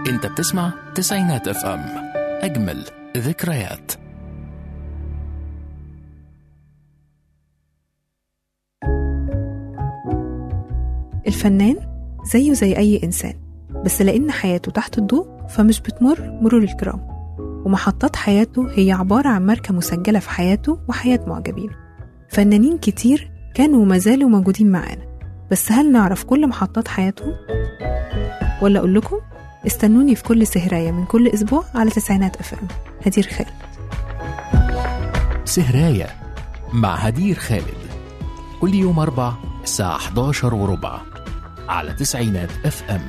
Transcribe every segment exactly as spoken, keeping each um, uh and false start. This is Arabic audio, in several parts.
انت بتسمع تسعينات اف ام، اجمل ذكريات. الفنان زيه زي أي إنسان، بس لأن حياته تحت الضوء فمش بتمر مرور الكرام، ومحطات حياته هي عبارة عن ماركة مسجلة في حياته وحياة معجبين. فنانين كتير كانوا وما زالوا موجودين معانا، بس هل نعرف كل محطات حياتهم؟ ولا أقول لكم استنوني في كل سهراية من كل أسبوع على تسعينات اف ام. هدير خالد. سهراية مع هدير خالد، كل يوم أربع الساعة إحدى عشر وربع على تسعينات اف ام.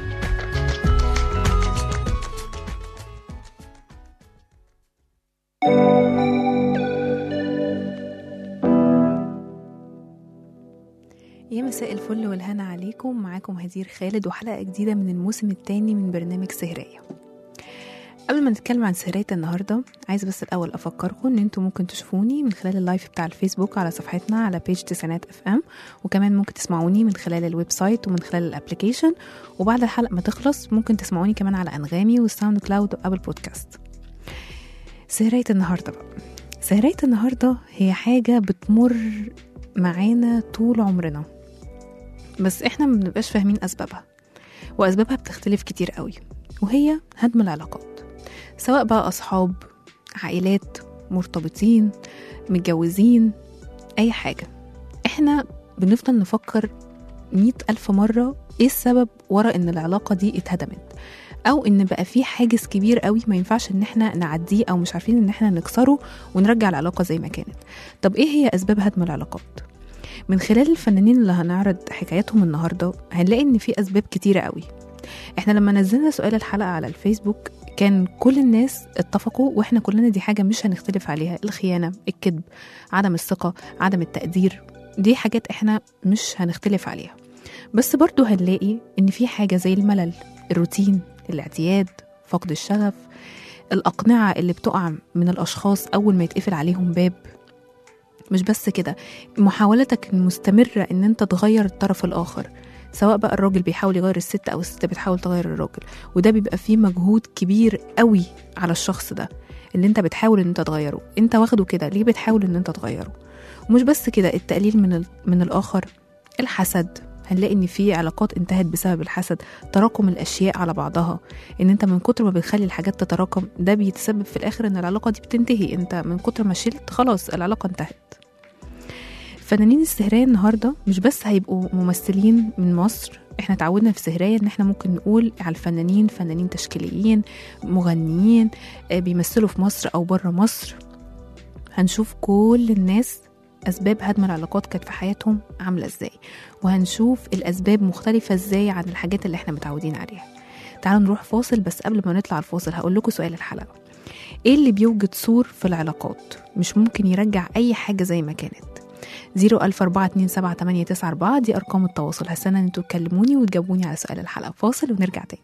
يا مساء الفل والهنا عليكم، معاكم هدير خالد وحلقة جديدة من الموسم الثاني من برنامج سهرية. قبل ما نتكلم عن سهرية النهاردة، عايز بس الأول أفكركم إن انتم ممكن تشوفوني من خلال اللايف بتاع الفيسبوك على صفحتنا على بيج تسعينات اف ام، وكمان ممكن تسمعوني من خلال الويب سايت ومن خلال الابليكيشن، وبعد الحلقة ما تخلص ممكن تسمعوني كمان على أنغامي والساوند كلاود وأبل بودكاست. سهرية النهاردة بقى، سهرية النهاردة هي حاجة بتمر معانا طول عمرنا، بس احنا ما بنبقاش فاهمين أسبابها، وأسبابها بتختلف كتير قوي، وهي هدم العلاقات، سواء بقى أصحاب، عائلات، مرتبطين، متجوزين، أي حاجة. احنا بنفضل نفكر مئة ألف مرة ايه السبب ورا ان العلاقة دي اتهدمت، أو ان بقى في حاجز كبير قوي ما ينفعش ان احنا نعديه، أو مش عارفين ان احنا نكسره ونرجع العلاقة زي ما كانت. طب ايه هي أسباب هدم العلاقات؟ من خلال الفنانين اللي هنعرض حكاياتهم النهاردة هنلاقي ان في أسباب كتيرة قوي. احنا لما نزلنا سؤال الحلقة على الفيسبوك كان كل الناس اتفقوا، واحنا كلنا دي حاجة مش هنختلف عليها، الخيانة، الكذب، عدم الثقة، عدم التقدير، دي حاجات احنا مش هنختلف عليها. بس برضو هنلاقي ان في حاجة زي الملل، الروتين، الاعتياد، فقد الشغف، الأقنعة اللي بتقع من الأشخاص أول ما يتقفل عليهم باب. مش بس كده، محاولتك المستمرة ان انت تغير الطرف الآخر، سواء بقى الراجل بيحاول يغير الست أو الست بتحاول تغير الراجل، وده بيبقى فيه مجهود كبير قوي على الشخص ده اللي انت بتحاول ان انت تغيره. انت واخده كده ليه بتحاول ان انت تغيره؟ ومش بس كده، التقليل من, من الآخر، الحسد. هنلاقي ان في علاقات انتهت بسبب الحسد، تراكم الأشياء على بعضها، ان انت من كتر ما بتخلي الحاجات تتراكم ده بيتسبب في الآخر ان العلاقة دي بتنتهي، انت من كتر ما شلت خلاص العلاقة انتهت. فنانين السهرية النهاردة مش بس هيبقوا ممثلين من مصر، احنا تعودنا في سهرية ان احنا ممكن نقول على الفنانين فنانين تشكيليين، مغنيين بيمثلوا في مصر او بره مصر. هنشوف كل الناس أسباب هدم العلاقات كانت في حياتهم عاملة ازاي، وهنشوف الأسباب مختلفة ازاي عن الحاجات اللي احنا متعودين عليها. تعالوا نروح فاصل، بس قبل ما نطلع الفاصل هقول لكم سؤال الحلقة: ايه اللي بيوجد سور في العلاقات مش ممكن يرجع أي حاجة زي ما كانت؟ زيرو ألف أربعة اتنين سبعة تمانية تسعة أربعة دي أرقام التواصل. هستنى ان انتوا تكلموني وتجاوبوني على سؤال الحلقة. فاصل ونرجع تاني.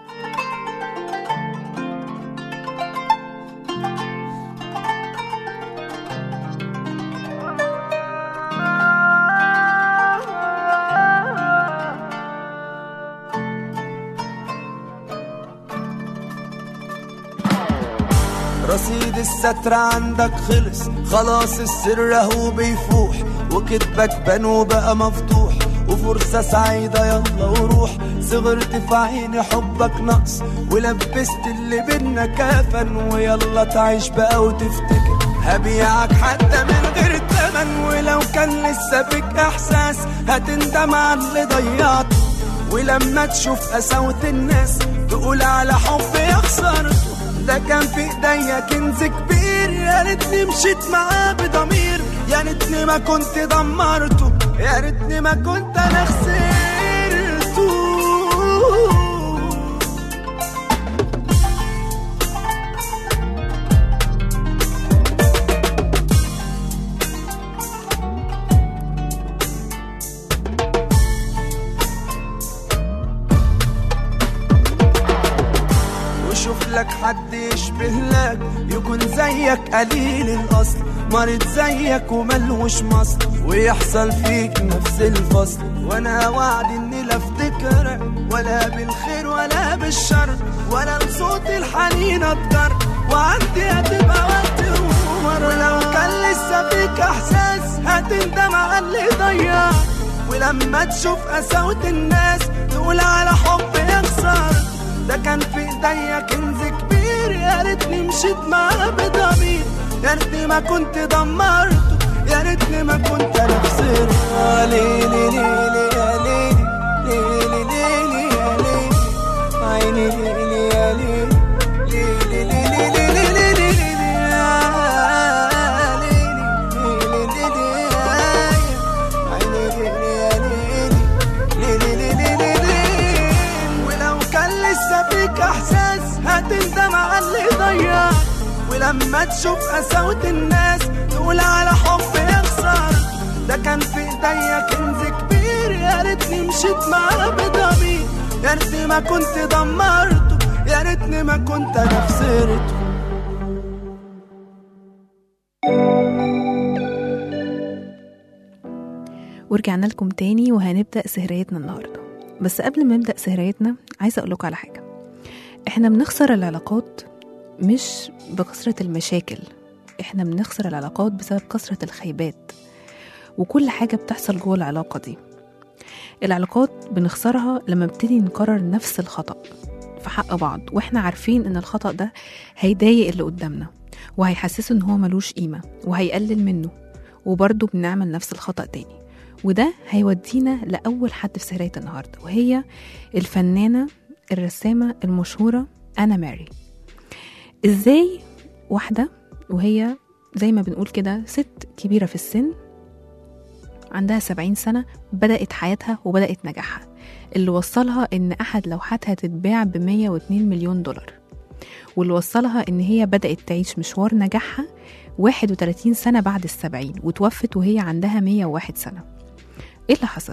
رصيد الستر عندك خلص خلاص، السر هو بيفوح وكتبك بان وبقى مفتوح، وفرصة سعيدة يلا وروح. صغرت في عيني حبك نقص، ولبست اللي بينا كفن، ويلا تعيش بقى وتفتكر هبيعك حتى من غير التمن. ولو كان لسه بك احساس هتندم على اللي ضيعته، ولما تشوف قساوة الناس تقول على حب يا خسارته. ده كان في ايديا كنز كبير، يا ريتني مشيت معاه بضمير، يا ريتني ما كنت دمرته، يا ريتني ما كنت انا خسرته. وشفت لك حد يشبه لك، يكون زيك قليل الاصل، مريض زيك وملوش مصل، ويحصل فيك نفس الفصل. وانا وعدي اني لا افتكرك ولا بالخير ولا بالشر، ولا لصوت الحنين اضطر، وعندي هتبقى وقت ومر. ولو كان لسه فيك احساس هتندم على اللي ضيع، ولما تشوف قساوة الناس تقول على حب يخسر. ده كان في ايديا كنز كبير، يا ريتني مشيت معاه بضمير، يا ريتني ما كنت دمرته، يا ريتني ما كنت انا خسرت. ليلي ليلي يا ليلي ليلي ليلي يا ليلي عيني ليلي يا ليلي ليلي ليلي ليلي ليلي هتندم على اللي ضيع، ولما تشوف قساوة الناس تقول على حب يخسر. ده كان في ايديا كنز كبير، يا ريتني مشيت معاه بضمير، يا ريتني ما كنت دمرته، يا ريتني ما كنت انا خسرته. ورجعنا لكم تاني وهنبدأ سهريتنا النهاردة. بس قبل ما نبدأ سهريتنا عايزة أقولكم على حاجة. احنا بنخسر العلاقات مش بكثرة المشاكل، احنا بنخسر العلاقات بسبب كثرة الخيبات وكل حاجة بتحصل جوه العلاقة دي. العلاقات بنخسرها لما بنبتدي نكرر نفس الخطأ في حق بعض، واحنا عارفين ان الخطأ ده هيضايق اللي قدامنا وهيحسسه ان هو ملوش قيمة وهيقلل منه، وبرضه بنعمل نفس الخطأ تاني. وده هيودينا لأول حد في سهرية النهاردة، وهي الفنانة الرسامة المشهورة أنا ماري. إزاي واحدة وهي زي ما بنقول كده ست كبيرة في السن، عندها سبعين سنة، بدأت حياتها وبدأت نجاحها اللي وصلها إن أحد لوحاتها تتباع بمية واتنين مليون دولار، واللي وصلها إن هي بدأت تعيش مشوار نجاحها واحد وتلاتين سنة بعد السبعين، وتوفت وهي عندها مية وواحد سنة. إيه اللي حصل؟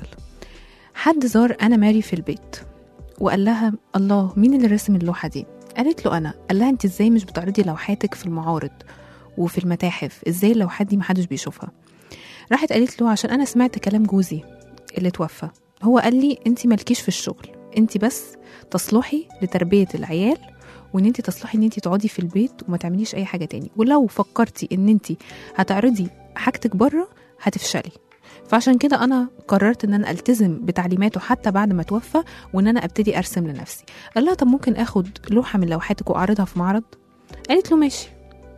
حد زار أنا ماري في البيت وقال لها الله مين اللي رسم اللوحة دي؟ قالت له أنا. قال لها أنت إزاي مش بتعرضي لوحاتك في المعارض وفي المتاحف؟ إزاي اللوحات دي محدش بيشوفها؟ راحت قالت له عشان أنا سمعت كلام جوزي اللي توفى، هو قال لي أنت مالكيش في الشغل، أنت بس تصلحي لتربية العيال، وان انت تصلحي ان انت تقعدي في البيت وما تعمليش اي حاجة تاني، ولو فكرتي ان انت هتعرضي حاجتك بره هتفشلي. فعشان كده انا قررت ان انا التزم بتعليماته حتى بعد ما توفى، وان انا ابتدي ارسم لنفسي. قال لها طب ممكن اخد لوحة من لوحاتك واعرضها في معرض؟ قالت له ماشي.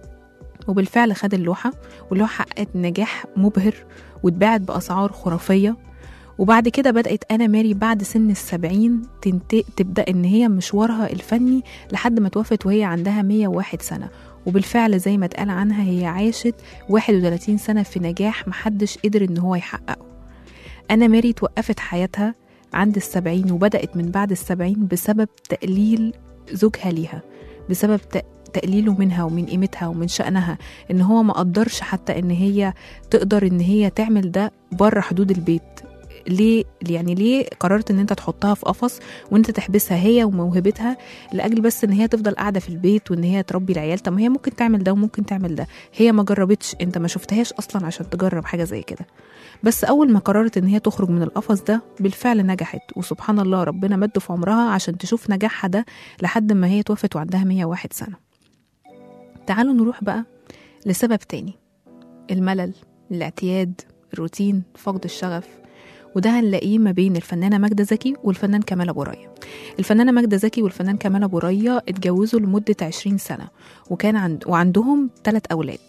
وبالفعل خد اللوحة، واللوحة حققت نجاح مبهر واتباعت باسعار خرافية. وبعد كده بدأت أنا ماري بعد سن السبعين تبدأ إن هي مشوارها الفني لحد ما توفت وهي عندها مية وواحد سنة. وبالفعل زي ما اتقال عنها هي عاشت واحد وتلاتين سنة في نجاح محدش قدر إن هو يحققه. أنا ماري توقفت حياتها عند السبعين، وبدأت من بعد السبعين بسبب تقليل زوجها ليها، بسبب تقليله منها ومن قيمتها ومن شأنها، إن هو ما قدرش حتى إن هي تقدر إن هي تعمل ده بره حدود البيت. ليه يعني ليه قررت ان انت تحطها في قفص وانت تحبسها هي وموهبتها لاجل بس ان هي تفضل قاعده في البيت وان هي تربي العيال؟ طب ما هي ممكن تعمل ده وممكن تعمل ده، هي ما جربتش، انت ما شفتهاش اصلا عشان تجرب حاجه زي كده. بس اول ما قررت ان هي تخرج من القفص ده بالفعل نجحت، وسبحان الله ربنا مد في عمرها عشان تشوف نجاحها ده لحد ما هي توفت وعندها مية وواحد سنه. تعالوا نروح بقى لسبب تاني، الملل، الاعتياد، الروتين، فقد الشغف. وده هنلاقيه ما بين الفنانة ماجدة زكي والفنان كمال أبو ريا. الفنانة ماجدة زكي والفنان كمال أبو ريا اتجوزوا لمدة عشرين سنة، وكان عند وعندهم ثلاث أولاد.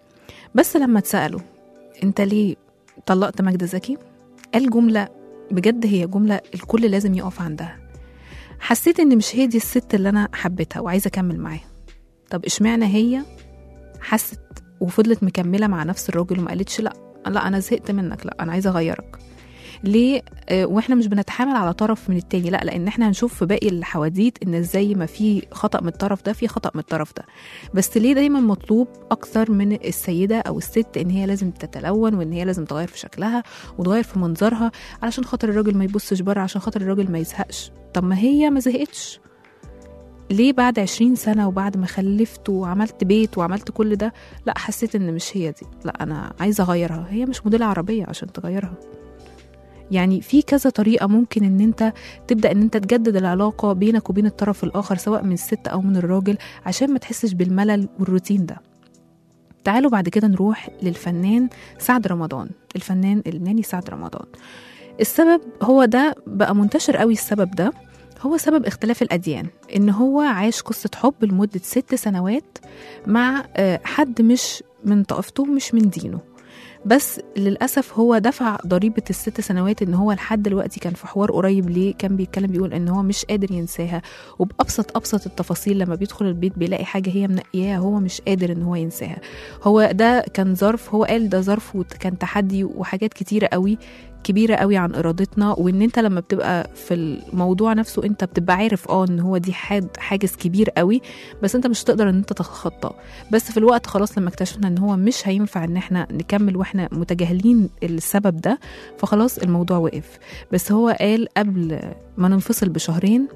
بس لما اتسألوا انت ليه طلقت ماجدة زكي، قال جملة بجد هي جملة الكل لازم يقف عندها: حسيت ان مش هي دي الست اللي انا حبيتها وعايزة اكمل معاها. طب اشمعنى هي حست وفضلت مكملة مع نفس الراجل وما قالتش لا لا انا زهقت منك، لا انا عايزة اغيرك؟ ليه؟ اه واحنا مش بنتحامل على طرف من التاني، لا، لان احنا هنشوف في باقي الحواديت ان زي ما في خطأ من الطرف ده في خطأ من الطرف ده. بس ليه دايما مطلوب اكثر من السيدة او الست ان هي لازم تتلون وان هي لازم تغير في شكلها وتغير في منظرها علشان خاطر الراجل ما يبصش بره، عشان خاطر الراجل ما يزهقش؟ طب ما هي ما زهقتش، ليه بعد عشرين سنة وبعد ما خلفت وعملت بيت وعملت كل ده لا حسيت ان مش هي دي، لا انا عايزة اغيرها، هي مش موديل عربية عشان تغيرها. يعني في كذا طريقة ممكن ان انت تبدأ ان انت تجدد العلاقة بينك وبين الطرف الاخر سواء من الست او من الراجل عشان ما تحسش بالملل والروتين ده. تعالوا بعد كده نروح للفنان سعد رمضان، الفنان اللبناني سعد رمضان. السبب هو ده بقى منتشر قوي، السبب ده هو سبب اختلاف الأديان، إن هو عاش قصة حب لمدة ست سنوات مع حد مش من طائفته مش من دينه، بس للأسف هو دفع ضريبة الست سنوات إن هو لحد دلوقتي كان في حوار قريب ليه كان بيتكلم بيقول إن هو مش قادر ينساها، وبأبسط أبسط التفاصيل لما بيدخل البيت بيلاقي حاجة هي منقياها هو مش قادر إن هو ينساها. هو ده كان ظرف، هو قال ده ظرف وكان تحدي وحاجات كتيرة قوي كبيرة قوي عن إرادتنا، وإن أنت لما بتبقى في الموضوع نفسه أنت بتبقى عارف آه إن هو دي حاجز كبير قوي، بس أنت مش تقدر إن أنت تتخطى. بس في الوقت خلاص لما اكتشفنا إن هو مش هينفع إن إحنا نكمل وإحنا متجاهلين السبب ده، فخلاص الموضوع وقف. بس هو قال قبل ما ننفصل بشهرين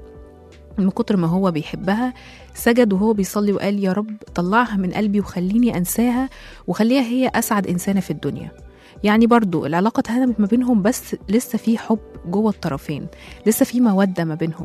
من كتر ما هو بيحبها سجد وهو بيصلي وقال يا رب طلعها من قلبي وخليني أنساها وخليها هي أسعد إنسانة في الدنيا. يعني برضو العلاقة اتهدمت ما بينهم، بس لسه في حب جوه الطرفين، لسه في مودة ما بينهم،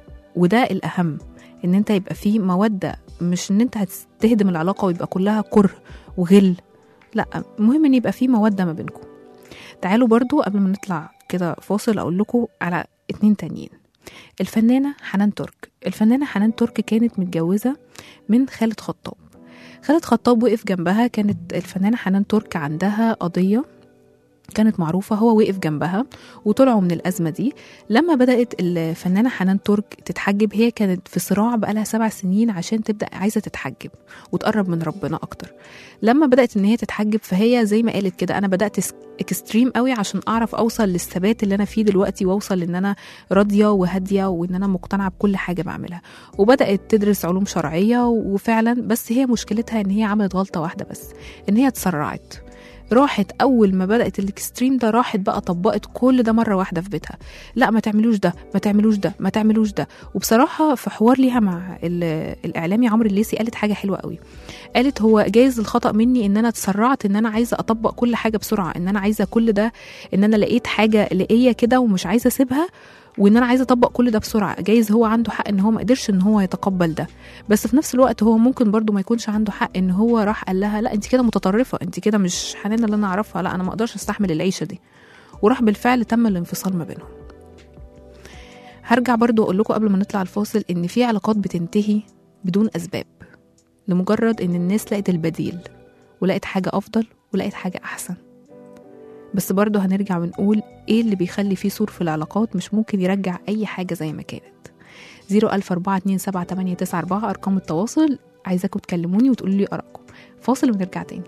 وده الأهم، ان انت يبقى في مودة، مش ان انت هتهدم العلاقة ويبقى كلها كره وغل، لا، مهم ان يبقى في مودة ما بينكم. تعالوا برضو قبل ما نطلع كده فاصل اقول لكم على اتنين تانيين. الفنانة حنان ترك، الفنانة حنان ترك كانت متجوزة من خالد خطاب. خالد خطاب وقف جنبها، كانت الفنانة حنان ترك عندها قضية كانت معروفة، هو وقف جنبها وطلعوا من الأزمة دي. لما بدأت الفنانة حنان ترك تتحجب، هي كانت في صراع بقالها سبع سنين عشان تبدأ عايزة تتحجب وتقرب من ربنا أكتر. لما بدأت إن هي تتحجب فهي زي ما قالت كده أنا بدأت اكستريم قوي عشان أعرف أوصل للثبات اللي أنا فيه دلوقتي، وأوصل لإن أنا راضية وهادية وإن أنا مقتنعة بكل حاجة بعملها. وبدأت تدرس علوم شرعية وفعلا، بس هي مشكلتها إن هي عملت غلطة واحدة بس، إن هي تسرعت، راحت أول ما بدأت الاكستريم ده راحت بقى طبقت كل ده مرة واحدة في بيتها. لا ما تعملوش ده، ما تعملوش ده، ما تعملوش ده. وبصراحة في حوار ليها مع الإعلامي عمرو الليثي قالت حاجة حلوة قوي، قالت هو جايز الخطأ مني إن أنا تسرعت، إن أنا عايزة أطبق كل حاجة بسرعة، إن أنا عايزة كل ده، إن أنا لقيت حاجة لقية كده ومش عايزة أسيبها، وان انا عايزه اطبق كل ده بسرعه. جايز هو عنده حق ان هو ما قدرش ان هو يتقبل ده، بس في نفس الوقت هو ممكن برضو ما يكونش عنده حق ان هو راح قال لها لا انت كده متطرفه، انت كده مش حنان اللي انا اعرفها، لا انا ما اقدرش استحمل العيشه دي. وراح بالفعل تم الانفصال ما بينهم. هرجع برضو اقول لكم قبل ما نطلع الفاصل ان في علاقات بتنتهي بدون اسباب، لمجرد ان الناس لقت البديل ولقت حاجه افضل ولقت حاجه احسن. بس برضو هنرجع ونقول ايه اللي بيخلي فيه سور في العلاقات، مش ممكن يرجع اي حاجة زي ما كانت. زيرو ألف أربعة اتنين سبعة تمانية تسعة أربعة ارقام التواصل، عايزاكم تكلموني وتقولوا لي ارائكم. فاصل ونرجع تاني.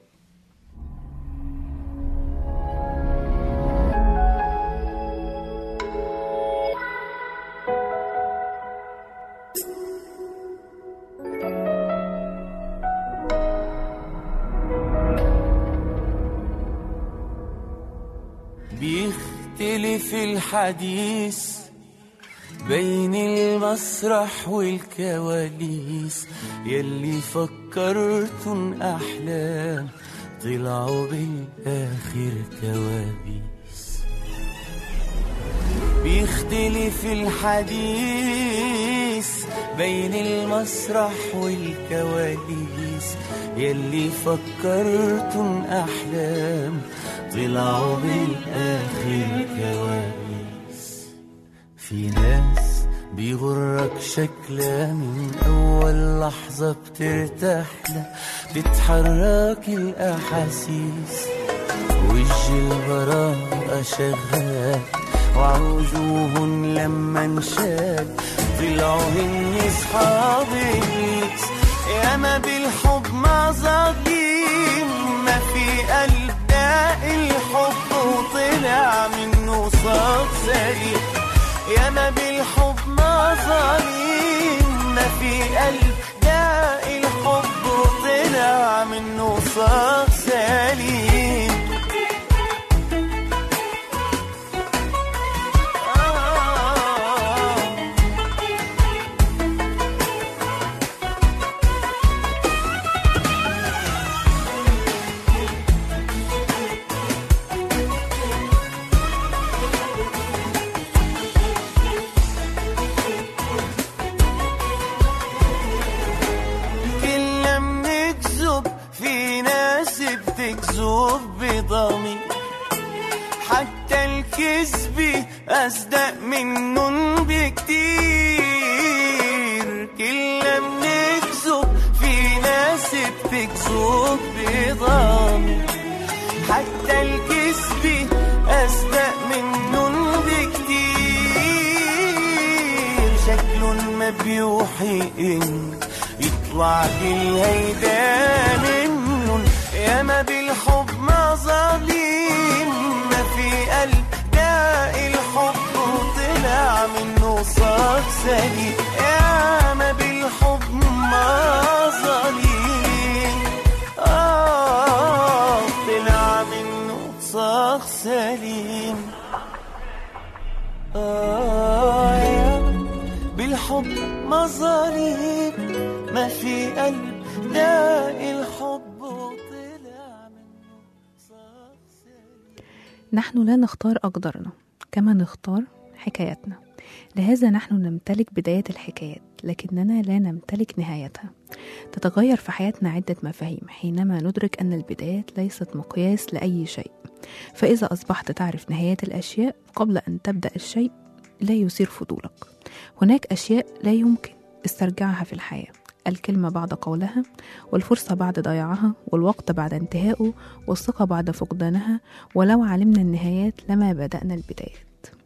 بيختلف الحديث بين المسرح والكواليس، يلي فكرتن أحلام طلعوا بالآخر كوابيس. بيختلف الحديث بين المسرح والكواليس، يلي فكرتن أحلام طلعوا بالآخر كوابيس. في ناس بيغرك شكلها من أول لحظة بترتاح لها، بتحرك الأحاسيس، وجه البراءة شغال، وعوجوهن لما انشال طلعوا هن صحاب إبليس. ياما بالحب مظالم ما في قلب الحب وطلع منه صوت سليم. ياما بالحب مظالم ما في قلب داء الحب وطلع منه صوت سليم. آه الكسب أصدق منن بكتير، كلنا بنكذب في ناس بتكذب بضمير، حتى الكسب أصدق منن بكتير، شكلن ما بيوحي إن يطلع كل هيدا منن، ياما بالحب مظالم ما في قلب داق الحب وطلع منه صاغ سليم، ياما بالحب مظالم آه طلع منه صاغ سليم، آه ياما بالحب مظالم ما في قلب داق الحب وطلع منه صاغ سليم. نحن لا نختار أقدارنا كما نختار حكاياتنا، لهذا نحن نمتلك بداية الحكايات لكننا لا نمتلك نهايتها. تتغير في حياتنا عدة مفاهيم حينما ندرك أن البدايات ليست مقياس لأي شيء، فإذا أصبحت تعرف نهايات الأشياء قبل أن تبدأ الشيء لا يثير فضولك. هناك أشياء لا يمكن استرجاعها في الحياة، الكلمة بعد قولها، والفرصة بعد ضياعها، والوقت بعد انتهائه، والثقة بعد فقدانها، ولو علمنا النهايات لما بدأنا البدايات.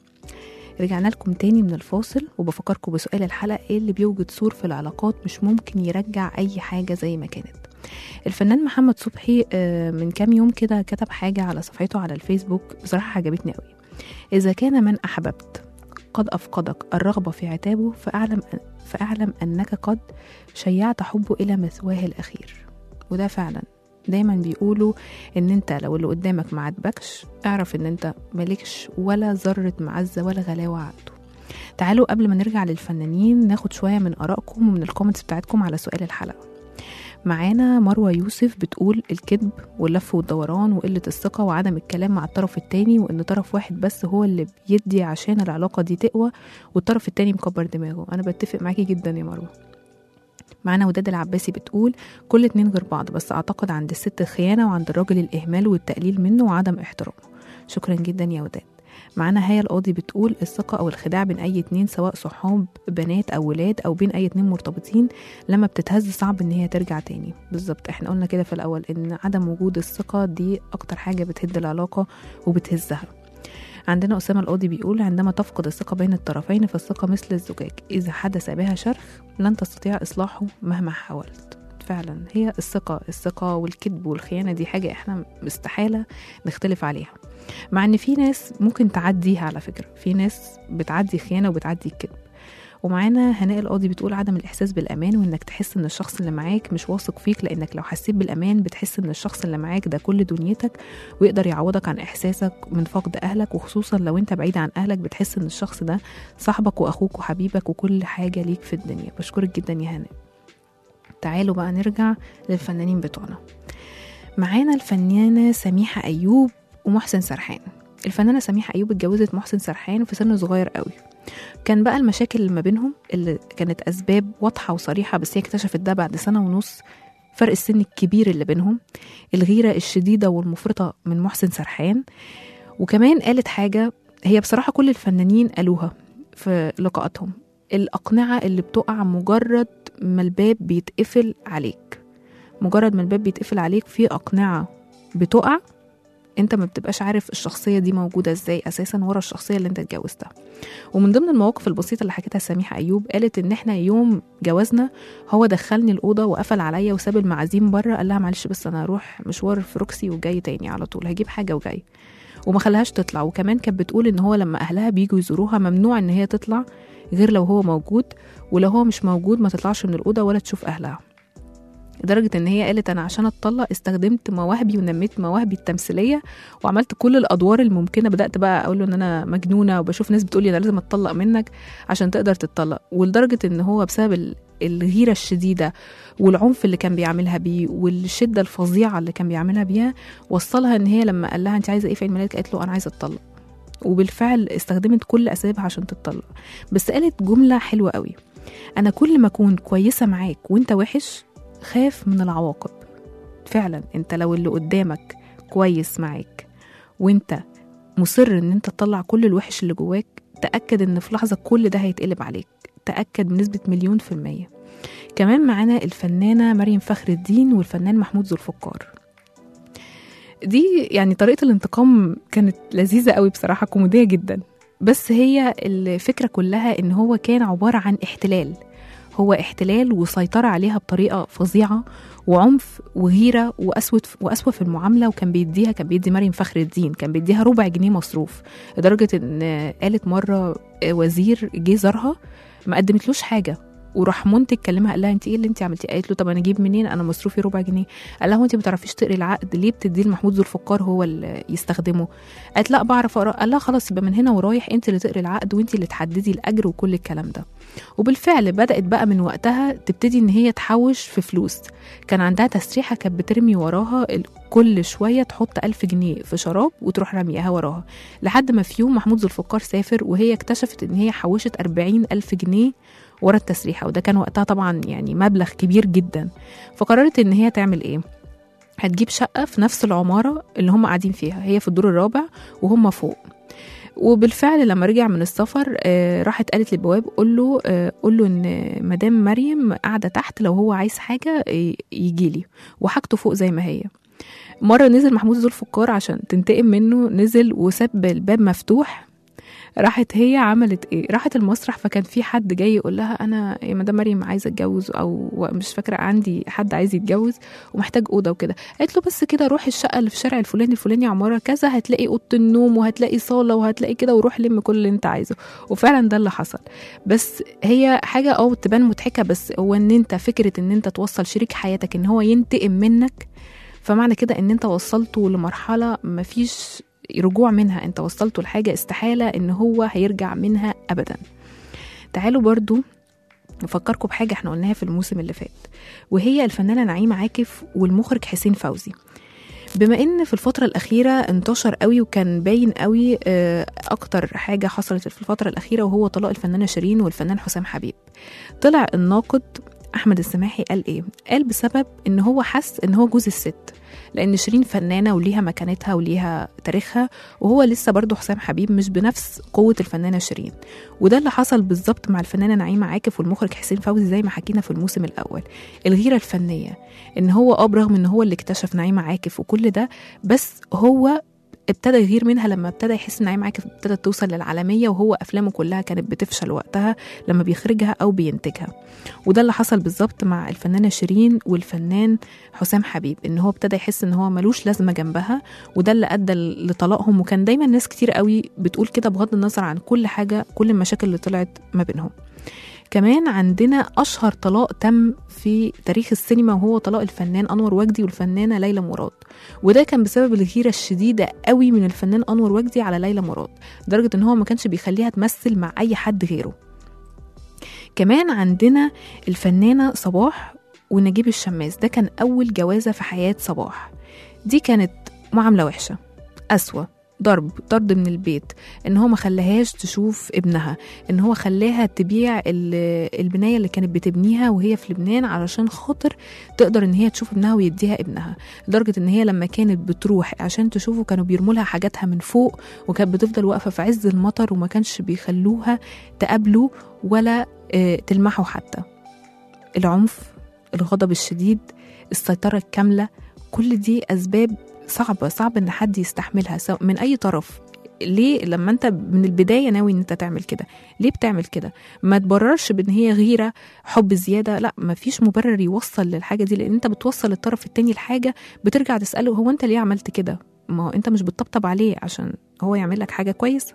رجعنا لكم تاني من الفاصل وبفكركم بسؤال الحلقة: ايه اللي بيوجد سور في العلاقات مش ممكن يرجع أي حاجة زي ما كانت؟ الفنان محمد صبحي من كام يوم كده كتب حاجة على صفحته على الفيسبوك بصراحة عجبتني قوي: إذا كان من أحببت قد أفقدك الرغبة في عتابه فأعلم, فأعلم أنك قد شيعت حبه إلى مثواه الأخير. وده فعلا دايما بيقولوا ان انت لو اللي قدامك ما عجبكش اعرف ان انت مالكش ولا ذرة معزة ولا غلاوة عنده. تعالوا قبل ما نرجع للفنانين ناخد شوية من آرائكم ومن الكومنتس بتاعتكم على سؤال الحلقة. معانا مروة يوسف بتقول: الكذب واللف والدوران وقلة الثقة وعدم الكلام مع الطرف التاني، وان طرف واحد بس هو اللي بيدي عشان العلاقة دي تقوى والطرف التاني مكبر دماغه. انا بتفق معاكي جدا يا مروة. معنا وداد العباسي بتقول: كل اتنين غير بعض، بس اعتقد عند الست الخيانة وعند الراجل الاهمال والتقليل منه وعدم احترامه. شكرا جدا يا وداد. معنا هيا القاضي بتقول: الثقة او الخداع بين اي اتنين سواء صحاب بنات او ولاد او بين اي اتنين مرتبطين لما بتتهز صعب ان هي ترجع تاني. بالظبط، احنا قلنا كده في الاول ان عدم وجود الثقة دي اكتر حاجة بتهد العلاقة وبتهزها. عندنا أسامة القاضي بيقول: عندما تفقد الثقة بين الطرفين فالثقة مثل الزجاج، إذا حدث بها شرخ لن تستطيع إصلاحه مهما حاولت. فعلا هي الثقة الثقة والكذب والخيانة دي حاجة إحنا استحالة نختلف عليها، مع إن في ناس ممكن تعديها. على فكرة في ناس بتعدي خيانة وبتعدي الكذب. ومعانا هناء القاضي بتقول: عدم الإحساس بالأمان، وإنك تحس إن الشخص اللي معاك مش واثق فيك، لأنك لو حسيت بالأمان بتحس إن الشخص اللي معاك ده كل دنيتك ويقدر يعوضك عن إحساسك من فقد أهلك، وخصوصا لو أنت بعيد عن أهلك بتحس إن الشخص ده صاحبك وأخوك وحبيبك وكل حاجة ليك في الدنيا. بشكرك جدا يا هناء. تعالوا بقى نرجع للفنانين بتوعنا. معانا الفنانة سميحة أيوب ومحسن سرحان. الفنانة سميحة أيوب اتجوزت محسن سرحان في سن صغير قوي. كان بقى المشاكل اللي ما بينهم اللي كانت أسباب واضحة وصريحة، بس هي اكتشفت ده بعد سنة ونص فرق السن الكبير اللي بينهم، الغيرة الشديدة والمفرطة من محسن سرحان. وكمان قالت حاجة هي بصراحة كل الفنانين قالوها في لقاءاتهم: الأقنعة اللي بتقع مجرد ما الباب بيتقفل عليك. مجرد ما الباب بيتقفل عليك في أقنعة بتقع، انت ما بتبقاش عارف الشخصية دي موجودة ازاي اساسا ورا الشخصية اللي انت اتجوزتها. ومن ضمن المواقف البسيطة اللي حكيتها سميحة ايوب، قالت ان احنا يوم جوازنا هو دخلني الأوضة وقفل عليا وساب المعازيم بره، قال لها: معلش بس انا هروح مشوار في روكسي وجاي تاني على طول، هجيب حاجة وجاي. وما خلاهاش تطلع. وكمان كانت بتقول ان هو لما اهلها بيجوا يزوروها ممنوع ان هي تطلع غير لو هو موجود، ولو هو مش موجود ما تطلعش من الأوضة ولا تشوف اهلها. لدرجة ان هي قالت: انا عشان اتطلق استخدمت مواهبي ونميت مواهبي التمثيلية وعملت كل الادوار الممكنة. بدأت بقى اقول له ان انا مجنونة وبشوف ناس بتقولي انا لازم اتطلق منك عشان تقدر تتطلق. ولدرجة ان هو بسبب الغيرة الشديدة والعنف اللي كان بيعملها بيه والشدة الفظيعة اللي كان بيعملها بيها وصلها ان هي لما قال لها: انت عايزة ايه في عيد ميلادك؟ قالت له: انا عايزة اتطلق. وبالفعل استخدمت كل اسبابها عشان تتطلق. بس قالت جملة حلوة قوي: انا كل ما اكون كويسة معاك وانت وحش خاف من العواقب. فعلا انت لو اللي قدامك كويس معاك وانت مصر ان انت تطلع كل الوحش اللي جواك، تأكد ان في لحظة كل ده هيتقلب عليك، تأكد بنسبة مليون في المية. كمان معانا الفنانة مريم فخر الدين والفنان محمود ذو الفقار. دي يعني طريقة الانتقام كانت لذيذة قوي بصراحة، كوميدية جدا، بس هي الفكرة كلها ان هو كان عبارة عن احتلال، هو احتلال وسيطرة عليها بطريقة فظيعة وعنف وغيرة وأسوة وأسوة في المعاملة. وكان بيديها كان بيدي مريم فخر الدين كان بيديها ربع جنيه مصروف، لدرجة ان قالت مرة وزير جه زارها ما قدمتلوش حاجة، وراح منتج كلمها قال لها انت ايه اللي انت عملتيه؟ قالت له طب انا اجيب منين، انا مصروفي ربع جنيه. قال لها انت ما بتعرفيش تقري العقد، ليه بتديه لمحمود ذو الفقار هو اللي يستخدمه؟ قالت لا بعرف اقرا. قال لها خلاص يبقى من هنا ورايح انت اللي تقري العقد وانت اللي تحددي الاجر وكل الكلام ده. وبالفعل بدات بقى من وقتها تبتدي ان هي تحوش في فلوس. كان عندها تسريحه كانت بترمي وراها كل شويه تحط ألف جنيه في شراب وتروح رميها وراها، لحد ما في يوم محمود ذو الفقار سافر وهي اكتشفت ان هي حوشت أربعين ألف جنيه ورا التسريحة، وده كان وقتها طبعا يعني مبلغ كبير جدا. فقررت ان هي تعمل ايه، هتجيب شقة في نفس العمارة اللي هم قاعدين فيها، هي في الدور الرابع وهم فوق. وبالفعل لما رجع من السفر آه راحت قالت للبواب قول له آه قول له ان مدام مريم قاعدة تحت، لو هو عايز حاجة آه يجي لي، وحاجته فوق زي ما هي. مرة نزل محمود ذو الفقار عشان تنتقم منه، نزل وساب الباب مفتوح. راحت هي عملت ايه، راحت المسرح، فكان في حد جاي يقول لها انا يا مدام مريم عايزه اتجوز، او مش فاكره عندي حد عايز يتجوز ومحتاج اوضه وكده. قالت له بس كده روح الشقه اللي في الشارع الفلاني الفلاني عماره كذا، هتلاقي اوضه النوم وهتلاقي صاله وهتلاقي كده، وروح لم كل اللي انت عايزه. وفعلا ده اللي حصل. بس هي حاجه اه تبان مضحكه، بس هو ان انت فكره ان انت توصل شريك حياتك ان هو ينتقم منك، فمعنى كده ان انت وصلته لمرحله مفيش رجوع منها، انت وصلته لحاجة استحالة ان هو هيرجع منها ابدا. تعالوا برضو نفكركم بحاجة احنا قلناها في الموسم اللي فات، وهي الفنانة نعيمة عاكف والمخرج حسين فوزي. بما ان في الفترة الأخيرة انتشر قوي وكان باين قوي اكتر حاجة حصلت في الفترة الأخيرة وهو طلاق الفنانة شيرين والفنان حسام حبيب، طلع الناقد أحمد السماحي قال ايه؟ قال بسبب ان هو حس ان هو جوز الست، لأن شيرين فنانة وليها مكانتها وليها تاريخها، وهو لسه برضو حسام حبيب مش بنفس قوة الفنانة شيرين. وده اللي حصل بالظبط مع الفنانة نعيمة عاكف والمخرج حسين فوزي زي ما حكينا في الموسم الأول. الغيرة الفنية ان هو اه برغم ان هو اللي اكتشف نعيمة عاكف وكل ده، بس هو ابتدى يغير منها لما ابتدى يحس ان نعيمة عاكف ابتدت توصل للعالمية، وهو افلامه كلها كانت بتفشل وقتها لما بيخرجها او بينتجها. وده اللي حصل بالظبط مع الفنانة شيرين والفنان حسام حبيب، ان هو ابتدى يحس ان هو ملوش لازمة جنبها، وده اللي ادى لطلاقهم. وكان دايما ناس كتير قوي بتقول كده بغض النظر عن كل حاجة، كل المشاكل اللي طلعت ما بينهم. كمان عندنا أشهر طلاق تم في تاريخ السينما، وهو طلاق الفنان أنور وجدي والفنانة ليلى مراد، وده كان بسبب الغيرة الشديدة قوي من الفنان أنور وجدي على ليلى مراد، لدرجة إن هو ما كانش بيخليها تمثل مع أي حد غيره. كمان عندنا الفنانة صباح ونجيب الشماس، ده كان أول جوازة في حياة صباح. دي كانت معاملة وحشة، أسوأ، ضرب طرد من البيت، ان هو ما خلاهاش تشوف ابنها، ان هو خلاها تبيع البنايه اللي كانت بتبنيها وهي في لبنان علشان خاطر تقدر ان هي تشوف ابنها ويديها ابنها، لدرجه ان هي لما كانت بتروح عشان تشوفه كانوا بيرموا لها حاجاتها من فوق، وكانت بتفضل واقفه في عز المطر وما كانش بيخلوها تقابله ولا تلمحه حتى. العنف، الغضب الشديد، السيطره الكامله، كل دي اسباب صعبة صعب ان حد يستحملها من اي طرف. ليه لما انت من البداية ناوي ان انت تعمل كده، ليه بتعمل كده؟ ما تبررش بان هي غيرة، حب زيادة، لا، ما فيش مبرر يوصل للحاجة دي، لان انت بتوصل الطرف التاني الحاجة بترجع تسأله هو انت ليه عملت كده؟ ما هو انت مش بتطبطب عليه عشان هو يعمل لك حاجة كويسة.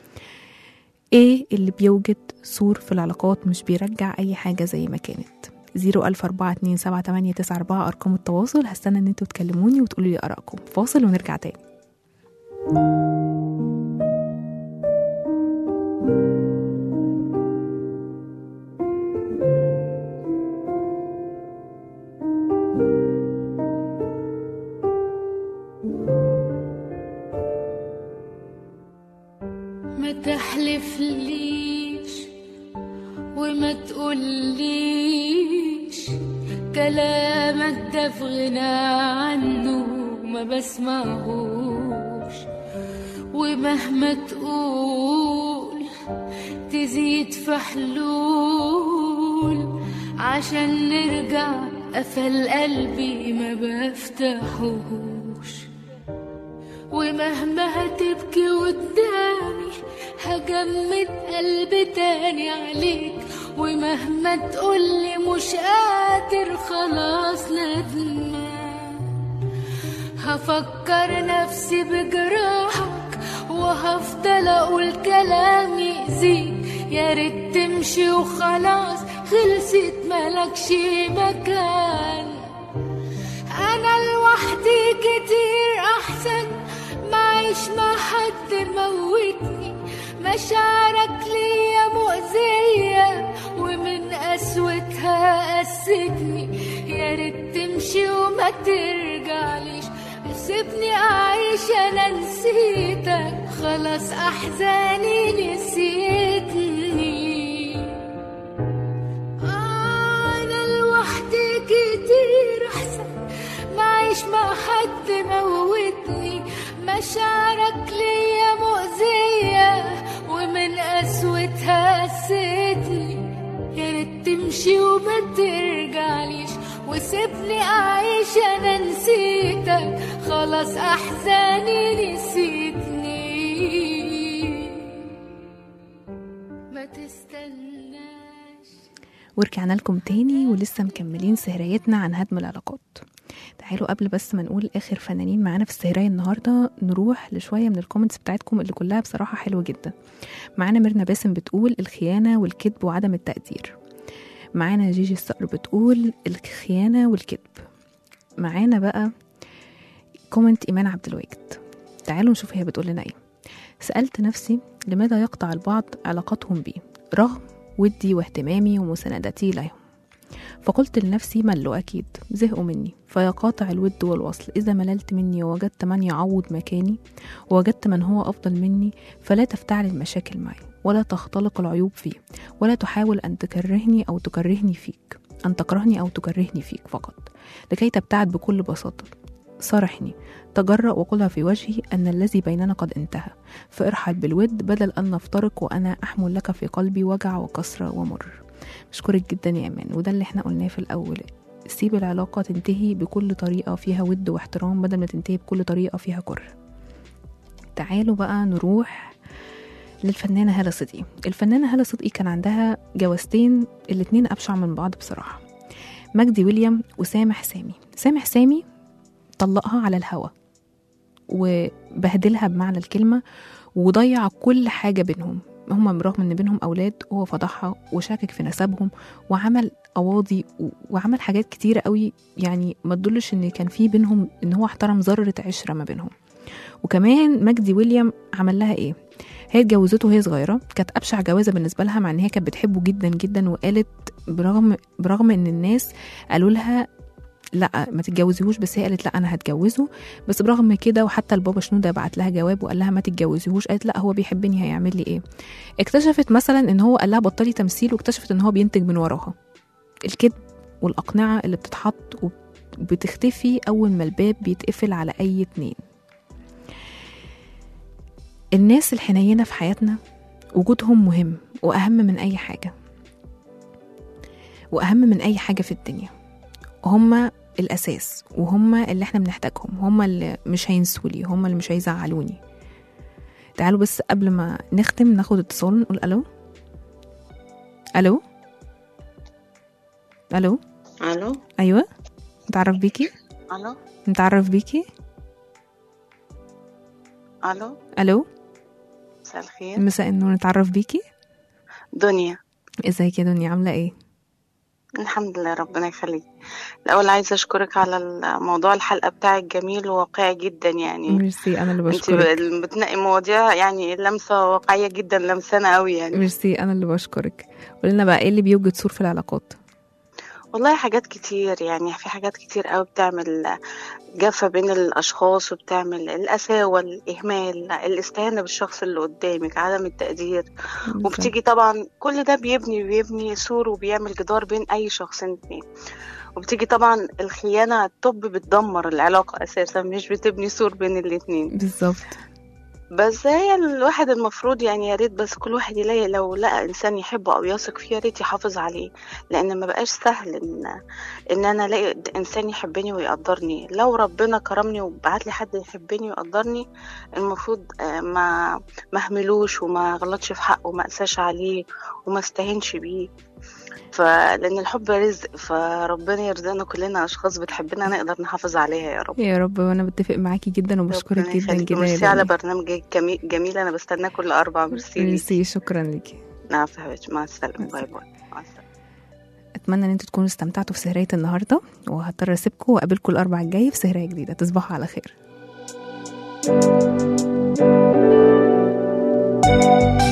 ايه اللي بيوجد سور في العلاقات مش بيرجع اي حاجة زي ما كانت؟ زيرو ألف أربعة اتنين سبعة تمانية تسعة أربعة أرقام التواصل. هستنى ان انتوا تكلموني وتقولوا لي آرائكم. فاصل ونرجع تاني. ما تحلفليش وما تقوليش كلامك ده في غنى عنه ما بسمعهوش، ومهما تقول تزيد في حلول عشان نرجع قفل قلبي ما بفتحوش. ومهما هتبكي قدامي هجمد قلبي تاني عليك، ومهما تقولي مش قادر خلاص ندمان، هفكر نفسي بجراحك وهفضل اقول كلام يأذيك. يا ريت تمشي وخلاص خلصت ملكش مكان. انا لوحدي كتير احسن معيش مع حد موتني، مشاعرك ليا مؤذية ومن قسوتها قستني. يا ريت تمشي وما ترجعليش، سيبني اعيش انا نسيتك خلاص احزاني نسيتني. انا لوحدي كتير احسن معيش مع حد موتني، مشاعرك ليا مؤذية ومن قسوتها قستني. يا ريت تمشي وما ترجعليش، وسيبني اعيش انا نسيتك خلاص احزاني نسيتني. ما تستناش. ورجعنا لكم تاني ولسه مكملين سهريتنا عن هدم العلاقات. تعالوا قبل بس ما نقول اخر فنانين معانا في السهرية النهاردة نروح لشوية من الكومنتس بتاعتكم اللي كلها بصراحة حلوة جدا. معانا ميرنا باسم بتقول الخيانة والكذب وعدم التقدير. معانا جيجي الصقر بتقول الخيانة والكذب. معانا بقى كومنت إيمان عبد الواجد. تعالوا نشوف هي بتقول لنا ايه. سألت نفسي لماذا يقطع البعض علاقتهم بي رغم ودي واهتمامي ومساندتي لهم، فقلت لنفسي ملوا أكيد زهقوا مني فيقاطع الود والوصل. إذا مللت مني ووجدت من يعوض مكاني ووجدت من هو أفضل مني فلا تفتعل المشاكل معي ولا تختلق العيوب فيه ولا تحاول أن تكرهني أو تكرهني فيك أن تكرهني أو تكرهني فيك فقط لكي تبتعد بكل بساطة. صارحني تجرأ وقلها في وجهي أن الذي بيننا قد انتهى، فارحل بالود بدل أن نفترق وأنا أحمل لك في قلبي وجع وكسرة ومر. مشكورك جدا يا إيمان، وده اللي احنا قلناه في الأول. سيب العلاقة تنتهي بكل طريقة فيها ود واحترام بدل ما تنتهي بكل طريقة فيها كره. تعالوا بقى نروح للفنانة هالة صدقي. الفنانة هالة صدقي كان عندها جوازتين الاتنين أبشع من بعض بصراحة، مجدي ويليام وسامح سامي. سامح سامي طلقها على الهوا وبهدلها بمعنى الكلمة وضيع كل حاجة بينهم. هم برغم ان بينهم اولاد هو فضحها وشاكك في نسبهم وعمل قواضي وعمل حاجات كتيرة قوي، يعني ما تدلش ان كان في بينهم ان هو احترم ذرة عشرة ما بينهم. وكمان مجدي ويليام عمل لها ايه؟ هي اتجوزته وهي صغيرة، كانت ابشع جوازة بالنسبة لها مع ان هي كانت بتحبه جدا جدا، وقالت برغم برغم ان الناس قالوا لها لا ما تتجوزيهوش بس هي قالت لا انا هتجوزه. بس برغم كده وحتى البابا شنودة بعت لها جواب وقال لها ما تتجوزيهوش، قالت لا هو بيحبني هيعمل لي ايه. اكتشفت مثلا ان هو قال لها بطلي تمثيل، واكتشفت ان هو بينتج من وراها. الكذب والاقنعة اللي بتتحط وبتختفي اول ما الباب بيتقفل على اي اتنين. الناس الحنينة في حياتنا وجودهم مهم واهم من اي حاجة، واهم من اي حاجة في الدنيا. هما الأساس وهما اللي احنا بنحتاجهم، هما اللي مش هينسولي، هما اللي مش هيزعلوني. تعالوا بس قبل ما نختم ناخد اتصال نقول ألو. ألو ألو الو. أيوة نتعرف بيكي. الو نتعرف بيكي. الو ألو مساء الخير. مساء النور. نتعرف بيكي. دنيا. ازيك يا دنيا عاملة ايه؟ الحمد لله ربنا يخليك. الأول عايزة أشكرك على الموضوع الحلقة بتاعك جميل وواقعي جدا يعني. ميرسي أنا اللي انت بشكرك. بتنقي مواضيع يعني لمسة واقعية جدا لمسانة قوي يعني. ميرسي أنا اللي بشكرك. قولنا بقى ايه اللي بيوجد سور في العلاقات؟ والله حاجات كتير يعني، في حاجات كتير قوي بتعمل جافة بين الأشخاص وبتعمل القساوة، الإهمال، الاستهانة بالشخص اللي قدامك، عدم التقدير. وبتيجي طبعا كل ده بيبني بيبني سور وبيعمل جدار بين أي شخصين اتنين. وبتيجي طبعا الخيانة الطب بتدمر العلاقة أساسا، مش بتبني سور بين الاتنين بالظبط. بس هي الواحد المفروض يعني يا ريت بس كل واحد يلاقي، لو لقى انسان يحبه او يثق فيه يا ريت يحافظ عليه، لان ما بقاش سهل ان ان انا الاقي انسان يحبني ويقدرني. لو ربنا كرمني وبعت لي حد يحبني ويقدرني، المفروض آه، ما ما اهملوش وما غلطش في حقه وما اقساش عليه وما استهينش بيه. فلان الحب رزق، فربنا يرزقنا كلنا اشخاص بتحبنا نقدر نحافظ عليها يا رب. يا رب. وانا بتفق معاكي جدا وبشكرك ربنا جدا يخليكي. جدا يا ميرسي على دنيا. برنامج جميل, جميل انا بستناه كل اربع. ميرسي ليكي. ميرسي، شكرا ليكي. نعم حبيبتي، مع السلامه. باي باي. مع السلامه. اتمنى ان انتوا تكونوا استمتعتوا في سهرية النهارده، وهضطر اسيبكم واقابلكم الاربع الجاي في سهرية جديدة. تصبحوا على خير.